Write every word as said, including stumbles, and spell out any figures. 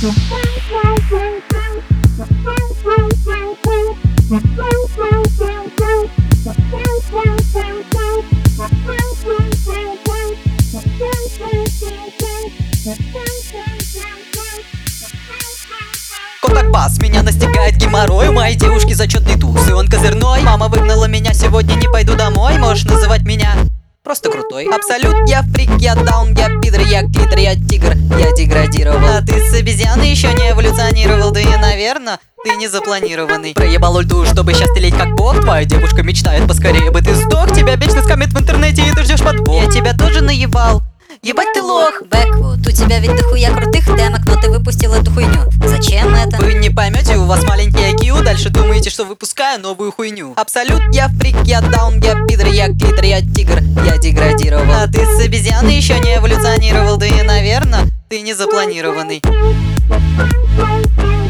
Котокбас, меня настигает геморрой. У моей девушки зачетный туз, и он козырной. Мама выгнала меня, сегодня не пойду домой. Можешь называть меня просто крутой. Абсолют, я фрик, я даун, я пидор, я клитор, я тигр, я деградировал. А ты с обезьяны еще не эволюционировал, да и, наверное, ты не запланированный. Проебал ульту, чтобы сейчас стрелять как бог. Твоя девушка мечтает, поскорее бы ты сдох. Тебя вечно скамят в интернете, и ты ждешь подвох. Я тебя тоже наебал. Ебать ты лох. Бэквуд, у тебя ведь дохуя крутых демок, но ты выпустил эту хуйню. Зачем это? Вы не поймете, у вас маленький ай кью. Дальше думаете, что выпускаю новую хуйню. Абсолют, я фрик, я даун, я пидор, я клитор, я тигр, я деградировал. А ты с обезьяны еще не эволюционировал, да и, наверное, ты не запланированный.